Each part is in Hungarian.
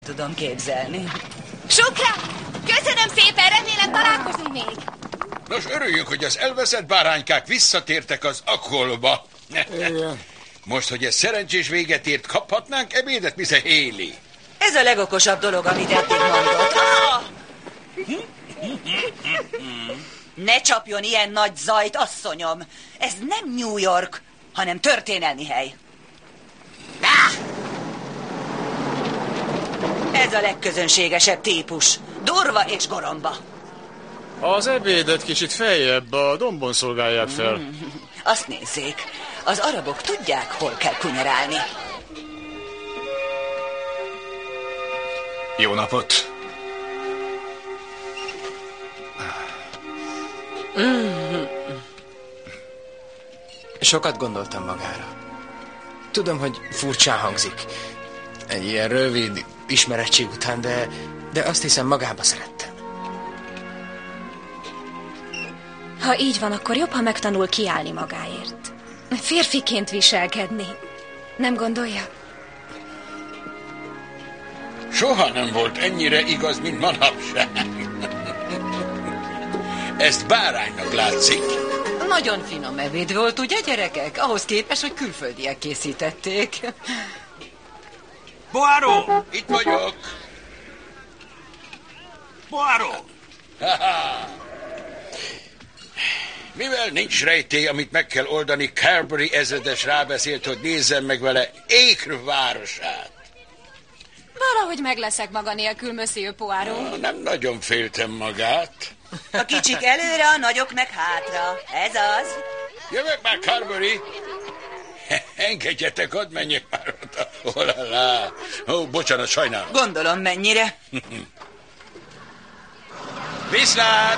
tudom képzelni. Sukra! Köszönöm szépen, remélem találkozunk még. Nos, örüljünk, hogy az elveszett báránykák visszatértek az akolba. Most, hogy ez szerencsés véget ért, kaphatnánk ebédet, Mr. Haley? Ez a legokosabb dolog, amit eddig mondott. Ne csapjon ilyen nagy zajt, asszonyom. Ez nem New York, hanem történelmi hely. Ez a legközönségesebb típus. Durva és goromba. Az ebédet kicsit feljebb, a dombon szolgálják fel. Azt nézzék, az arabok tudják, hol kell kunyarálni. Jó napot! Sokat gondoltam magára. Tudom, hogy furcsán hangzik. Egy ilyen rövid ismerettség után, de azt hiszem magába szerettem. Ha így van, akkor jobb, ha megtanul kiállni magáért. Férfiként viselkedni. Nem gondolja? Soha nem volt ennyire igaz, mint manapság. Ezt báránynak látszik. Nagyon finom ebéd volt, ugye, gyerekek? Ahhoz képest, hogy külföldiek készítették. Poirot! Itt vagyok. Poirot! Mivel nincs rejtély, amit meg kell oldani, Carberry ezredes rábeszélt, hogy nézzem meg vele Acre városát. Valahogy megleszek maga nélkül, Monsieur Poirot. Nem nagyon féltem magát. A kicsik előre, a nagyok meg hátra. Ez az. Jövök már, Carberry. Engedjetek, hadd menjek már oda. Olala. Ó, bocsánat, sajnálom. Gondolom, mennyire. Viszlát!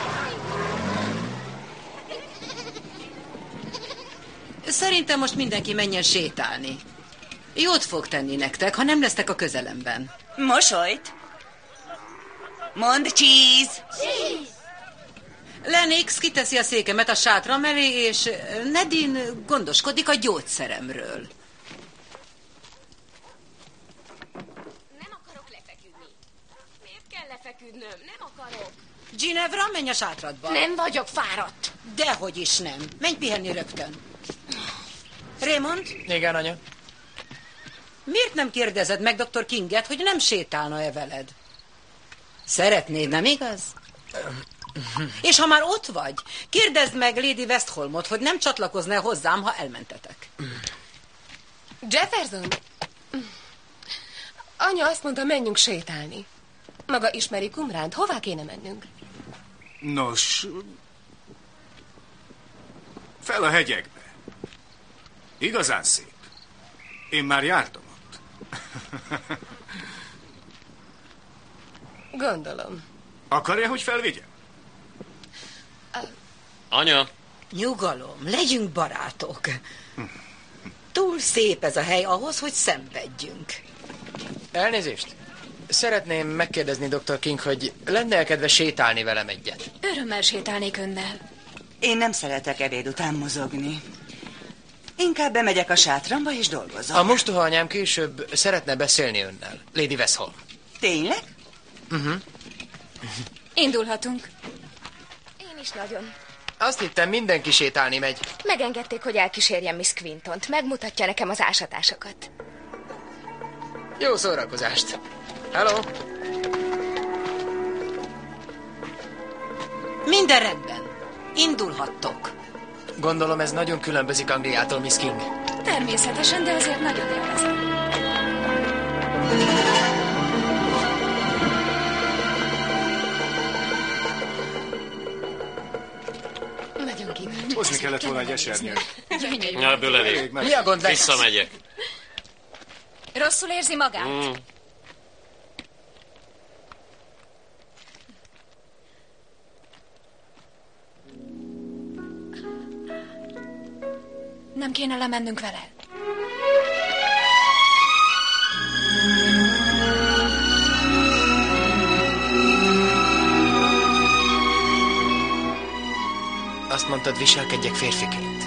Szerintem most mindenki menjen sétálni. Jót fog tenni nektek, ha nem lesztek a közelemben. Mosolyt. Mondd cheese. Lennox kiteszi a székemet a sátra mellé, és Nadine gondoskodik a gyógyszeremről. Nem akarok lefeküdni. Miért kell lefeküdnöm? Nem akarok. Ginevra, menj a sátradba. Nem vagyok fáradt. Dehogy is nem. Menj pihenni rögtön. Raymond? Igen, anya. Miért nem kérdezed meg dr. Kinget, hogy nem sétálna-e veled? Szeretnéd, nem igaz? És ha már ott vagy, kérdezd meg Lady Westholmot, hogy nem csatlakozna hozzám, ha elmentetek. Jefferson? Anya azt mondta, menjünk sétálni. Maga ismeri Qumránt, hová kéne mennünk? Nos, fel a hegyekbe. Igazán szép. Én már jártam ott. Gondolom. Akarja, hogy felvigyem? Anya! Nyugalom, legyünk barátok. Túl szép ez a hely ahhoz, hogy szenvedjünk. Elnézést. Szeretném megkérdezni dr. King, hogy lenne kedve sétálni velem egyet? Örömmel sétálnék önnel. Én nem szeretek ebéd után mozogni. Inkább bemegyek a sátramba és dolgozom. A mostoha anyám később szeretne beszélni önnel, Lady Westholm. Tényleg? Indulhatunk. Én is nagyon. Azt hittem, mindenki sétálni megy. Megengedték, hogy elkísérjem Miss Quintont. Megmutatja nekem az ásatásokat. Jó szórakozást. Hello. Minden rendben. Indulhattok. Gondolom ez nagyon különbözik Angliától, Miss King. Természetesen, de azért nagyon élvezem. Nagyon kíváncsi. Hozni kellett volna egy esernyőt. Ja, ebből elég. Mi a gond lesz? Visszamegyek. Rosszul érzi magát? Nem kéne lemennünk vele? Azt mondtad, viselkedjek férfiként.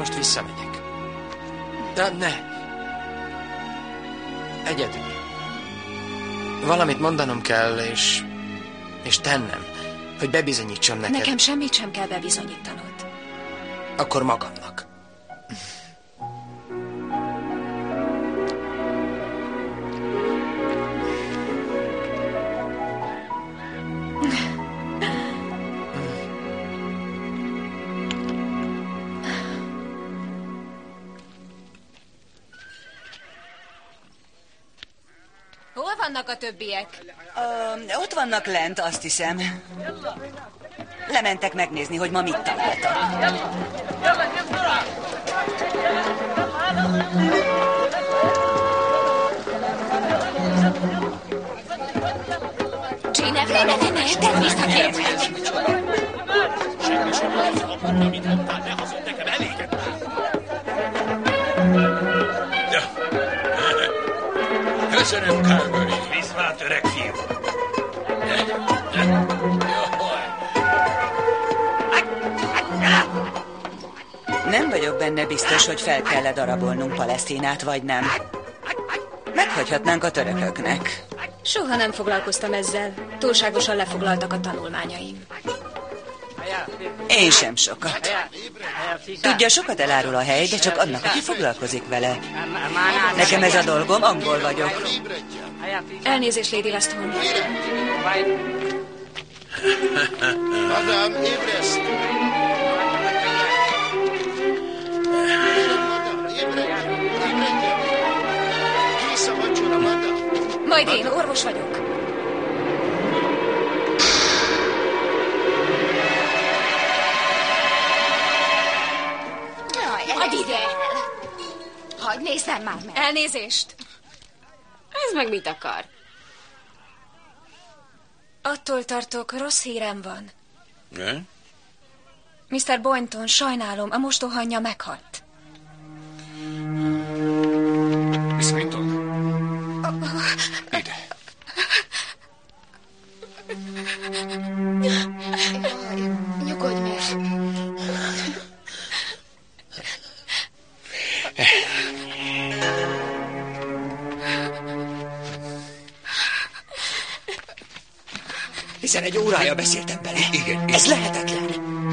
most visszamegyek. De ne. Egyedül. Valamit mondanom kell, és tennem, hogy bebizonyítsam neked. Nekem semmit sem kell bebizonyítanod. Akkor magamnak. Hol vannak a többiek? Ott vannak lent, azt hiszem. Lementek megnézni, hogy ma mit találtak. Gina, ne, tedd vissza, kérlek! Semmi sem lesz, abban, amit mondtál, ne hazud nekem, eléget már! Köszönöm, Carberry. Viszlát, öreg fiú! Nem vagyok benne biztos, hogy fel kell darabolnunk Palesztinát, vagy nem. Meghagyhatnánk a törököknek. Soha nem foglalkoztam ezzel. Túlságosan lefoglaltak a tanulmányaim. Én sem sokat. Tudja, sokat elárul a hely, de csak annak, aki foglalkozik vele. Nekem ez a dolgom, angol vagyok. Elnézést, Lady Weston. Madame, ébreszt! Kész a vacsora, madame! Majd én orvos vagyok. Add ide! Hadd nézzem már meg! Elnézést! Ez meg mit akar? Attól tartok, rossz hírem van. Ne? Mr. Boynton, sajnálom, a mostohanyja meghalt. Miss Boynton? Ide. Nyugodj meg! Hiszen egy órája beszéltem bele. Igen. Ez lehetetlen.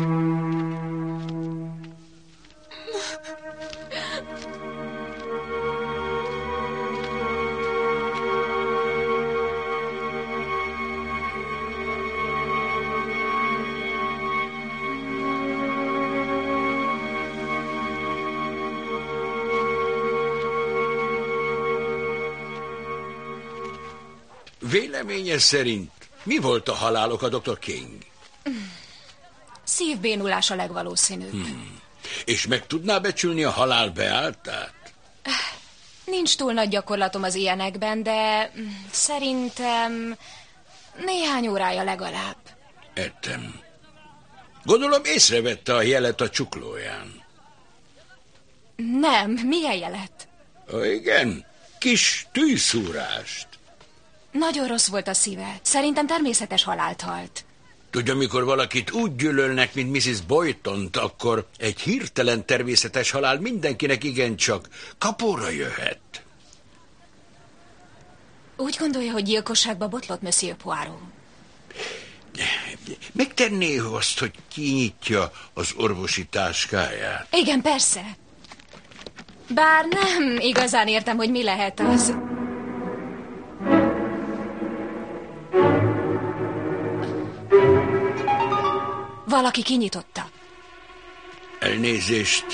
Véleménye szerint mi volt a halálok, a Dr. King? Szívbénulás a legvalószínűbb. És meg tudná becsülni a halál beálltát? Nincs túl nagy gyakorlatom az ilyenekben, de szerintem néhány órája legalább. Értem. Gondolom észrevette a jelet a csuklóján. Nem, milyen jelet? Igen, kis tűszúrást. Nagyon rossz volt a szíve. Szerintem természetes halált halt. Tudja, mikor valakit úgy gyűlölnek, mint Mrs. Boytont, akkor egy hirtelen természetes halál mindenkinek igencsak kapóra jöhet. Úgy gondolja, hogy gyilkosságba botlott Monsieur Poirot? Megtenné azt, hogy kinyitja az orvosi táskáját? Igen, persze. Bár nem igazán értem, hogy mi lehet az. Valaki kinyitotta. Elnézést.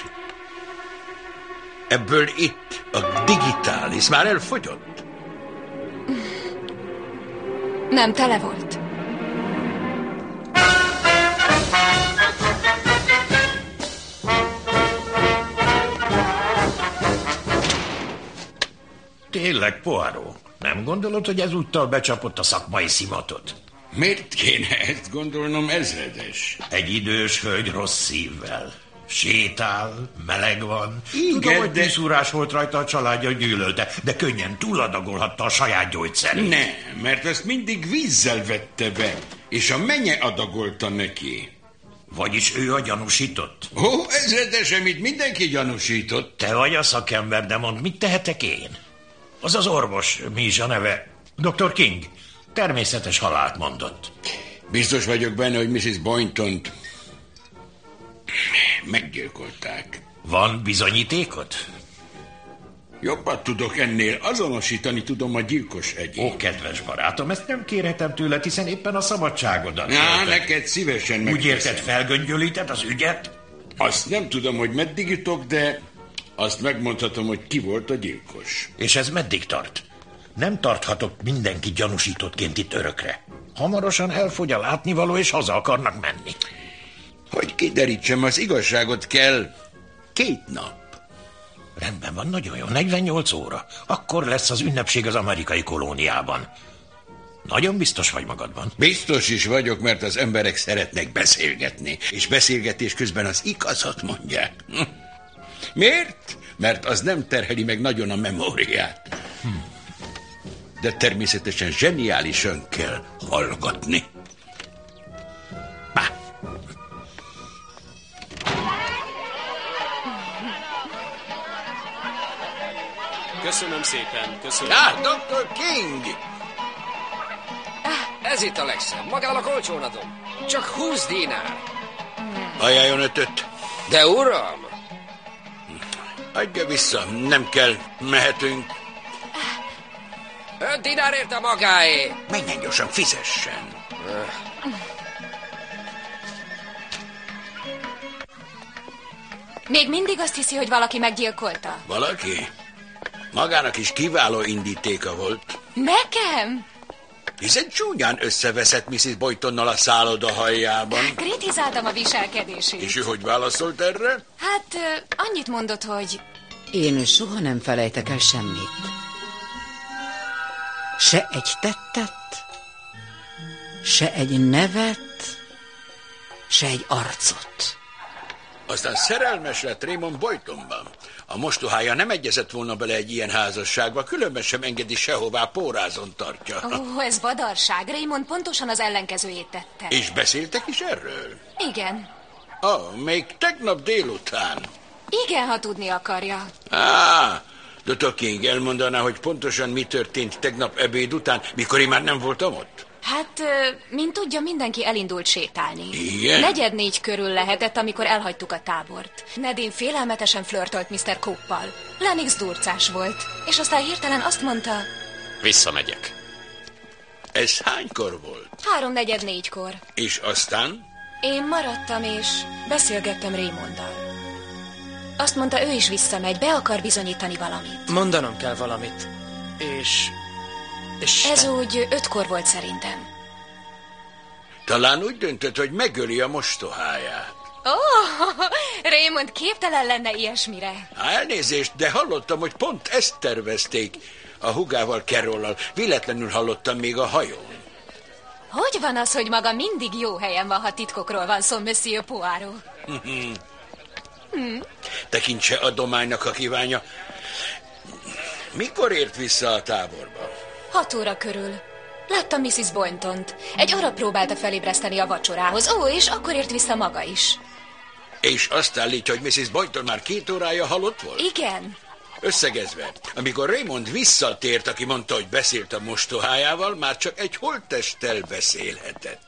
Ebből itt a digitális már elfogyott? Nem, tele volt. Tényleg, Poirot? Nem gondolod, hogy ezúttal becsapott a szakmai szimatot? Miért kéne ezt gondolnom, ezredes? Egy idős hölgy rossz szívvel. Sétál, meleg van. Igen, tudom, hogy tűszúrás volt rajta, a családja gyűlölte, de könnyen túladagolhatta a saját gyógyszerét. Nem, mert ezt mindig vízzel vette be, és a menye adagolta neki. Vagyis ő a gyanúsított? Ó, ezredesem, itt mindenki gyanúsított. Te vagy a szakember, de mondd, mit tehetek én? Az az orvos, mi is a neve? Dr. King. Természetes halált mondott. Biztos vagyok benne, hogy Mrs. Boyntont meggyilkolták. Van bizonyítékod? Jobbat tudok ennél, azonosítani tudom a gyilkos egyéb. Ó, kedves barátom, ezt nem kérhetem tőled, hiszen éppen a szabadságodat. Neked szívesen megteszem. Úgy érted, felgöngyölíted az ügyet? Azt nem tudom, hogy meddig jutok, de azt megmondhatom, hogy ki volt a gyilkos. És ez meddig tart? Nem tarthatok mindenki gyanúsítottként itt örökre. Hamarosan elfogy a látnivaló, és haza akarnak menni. Hogy kiderítsem az igazságot, kell 2 nap. Rendben van, nagyon jó, 48 óra. Akkor lesz az ünnepség az amerikai kolóniában. Nagyon biztos vagy magadban? Biztos is vagyok, mert az emberek szeretnek beszélgetni, és beszélgetés közben az igazat mondják. Miért? Mert az nem terheli meg nagyon a memóriát. De természetesen zseniálisan kell hallgatni. Köszönöm szépen, köszönöm. Dr. King! Ez itt a legszebb. Magának olcsón adom. Csak 20 dinár. Ajánljon 5-öt. De uram! Adja vissza, nem kell, mehetünk. 5 dinárért a magáé. Menjen gyorsan, fizessen. Még mindig azt hiszi, hogy valaki meggyilkolta? Valaki? Magának is kiváló indítéka volt. Nekem? Hiszen csúnyán összeveszett Mrs. Boytonnal a szálloda hajjában. Kritizáltam a viselkedését. És ő hogy válaszolt erre? Hát, annyit mondott, hogy... Én soha nem felejtek el semmit. Se egy tettet, se egy nevet, se egy arcot. Aztán szerelmes lett Raymond Boytonban. A mostohája nem egyezett volna bele egy ilyen házasságba, különben sem engedi sehová, pórázon tartja. Ó, ez vadarság. Raymond pontosan az ellenkezőjét tette. És beszéltek is erről? Igen. Még tegnap délután. Igen, ha tudni akarja. Dr. King elmondaná, hogy pontosan mi történt tegnap ebéd után, mikor én már nem voltam ott? Hát, mint tudja, mindenki elindult sétálni. Igen? 3:45 körül lehetett, amikor elhagytuk a tábort. Nadine félelmetesen flörtölt Mr. Coppal. Lennox durcás volt, és aztán hirtelen azt mondta... Visszamegyek. Ez hánykor volt? 3:44-kor. És aztán? Én maradtam, és beszélgettem Raymonddal. Azt mondta, ő is visszamegy, be akar bizonyítani valamit. Mondanom kell valamit. És ez úgy 5-kor volt szerintem. Talán úgy döntött, hogy megöli a mostoháját. Raymond képtelen lenne ilyesmire. Elnézést, de hallottam, hogy pont ezt tervezték a hugával, Carrollal. Véletlenül hallottam még a hajón. Hogy van az, hogy maga mindig jó helyen van, ha titkokról van szó, Monsieur Poirot? Tekintse adománynak, ha kívánja. Mikor ért vissza a táborba? 6 óra körül. Láttam Mrs. Boyntont. Egy arab próbálta felébreszteni a vacsorához. És akkor ért vissza maga is. És azt állítja, hogy Mrs. Boynton már 2 órája halott volt? Igen. Összegezve, amikor Raymond visszatért, aki mondta, hogy beszélt a mostohájával, már csak egy holttesttel beszélhetett.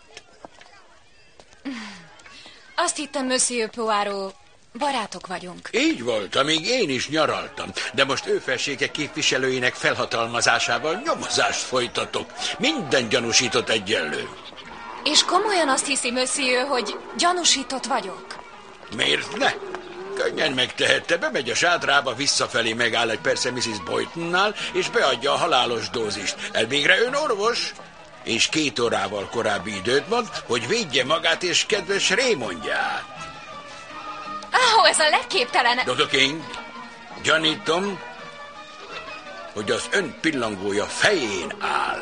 Azt hittem, Monsieur Poirot, barátok vagyunk. Így volt, amíg én is nyaraltam. De most ő felsége képviselőinek felhatalmazásával nyomozást folytatok. Minden gyanúsított egyenlő. És komolyan azt hiszi, Monsieur, hogy gyanúsított vagyok? Miért ne? Könnyen megtehette, bemegy a sátrába, visszafelé megáll egy persze Mrs. Boytonnál, és beadja a halálos dózist. Elvégre ön orvos, és 2 órával korábbi időt mond, hogy védje magát és kedves Raymondját. Ez a legképtelen... Dr. King, gyanítom, hogy az ön pillangója fején áll.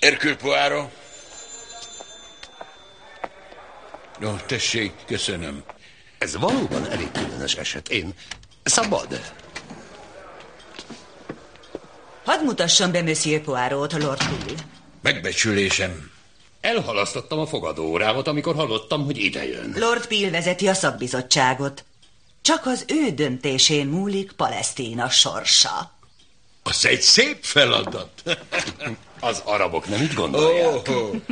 Hercule Poirot. No, tessék, köszönöm. Ez valóban elég különös eset. Én szabad. Hadd mutassam be Monsieur Poirot, Lord Pill. Megbecsülésem. Elhalasztottam a fogadóórámat, amikor hallottam, hogy idejön. Lord Pill vezeti a szakbizottságot. Csak az ő döntésén múlik Palesztina sorsa. Az egy szép feladat. Az arabok nem így gondolják.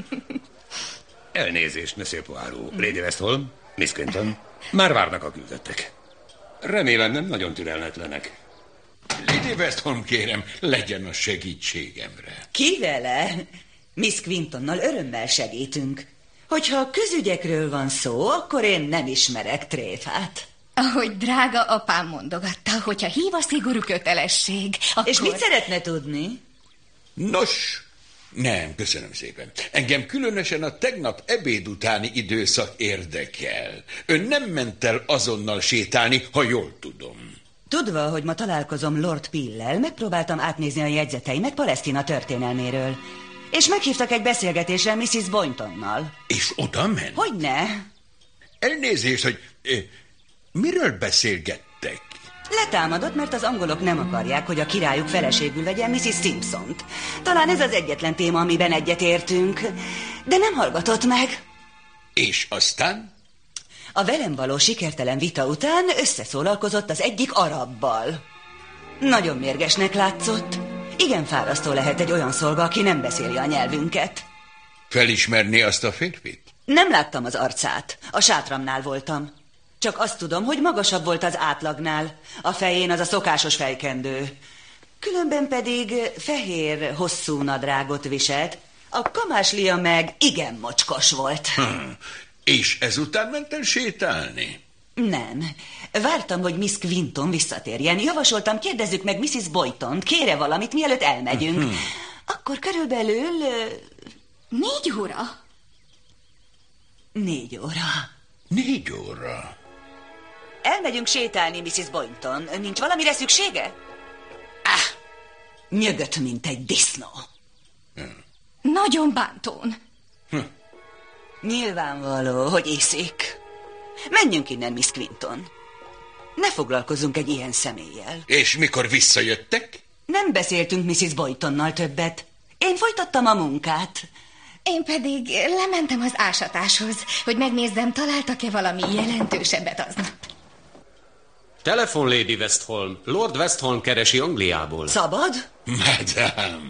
Elnézést, Monsieur Poirot. Lady Westholm, Miss Quinton, már várnak a küldöttek. Remélem nem nagyon türelmetlenek. Lady Westholm, kérem, legyen a segítségemre. Ki vele? Miss Quintonnal örömmel segítünk. Hogyha a közügyekről van szó, akkor én nem ismerek tréfát. Ahogy drága apám mondogatta, hogyha hív a szigorú kötelesség, akkor... És mit szeretne tudni? Nos, nem, köszönöm szépen. Engem különösen a tegnap ebéd utáni időszak érdekel. Ön nem ment el azonnal sétálni, ha jól tudom. Tudva, hogy ma találkozom Lord Pill-lel, megpróbáltam átnézni a jegyzeteimet Palesztina történelméről. És meghívtak egy beszélgetésre Mrs. Boyntonnal. És oda ment? Hogyne? Elnézést, hogy... miről beszélgettek? Letámadott, mert az angolok nem akarják, hogy a királyuk feleségül vegyen Mrs. Simpsont. Talán ez az egyetlen téma, amiben egyetértünk. De nem hallgatott meg. És aztán? A velem való sikertelen vita után összeszólalkozott az egyik arabbal. Nagyon mérgesnek látszott. Igen fárasztó lehet egy olyan szolga, aki nem beszéli a nyelvünket. Felismerné azt a férfit? Nem láttam az arcát. A sátramnál voltam. Csak azt tudom, hogy magasabb volt az átlagnál. A fején az a szokásos fejkendő. Különben pedig fehér, hosszú nadrágot viselt. A kamáslia meg igen mocskos volt. És ezután ment el sétálni? Nem. Vártam, hogy Miss Quinton visszatérjen. Javasoltam, kérdezzük meg Mrs. Boytont, kére valamit, mielőtt elmegyünk. Akkor körülbelül... 4 óra? 4 óra. 4 óra? Elmegyünk sétálni, Mrs. Boynton. Nincs valamire szüksége? Nyögött, mint egy disznó. Nagyon bántón. Nyilvánvaló, hogy iszik. Menjünk innen, Miss Quinton. Ne foglalkozzunk egy ilyen személlyel. És mikor visszajöttek? Nem beszéltünk Mrs. Boytonnal többet. Én folytattam a munkát. Én pedig lementem az ásatáshoz, hogy megnézzem, találtak-e valami jelentősebbet aznap. Telefon, Lady Westholm. Lord Westholm keresi Angliából. Szabad? Madame.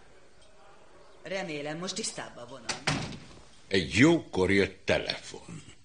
Remélem, most tisztába vonom. Egy jókor jött telefon.